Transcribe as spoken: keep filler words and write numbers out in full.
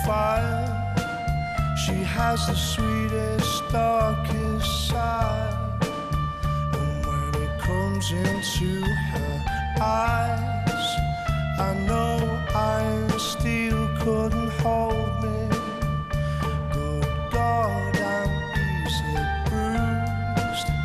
fire. She has the sweetest, darkest side, and when it comes into her eyes, I know iron steel couldn't hold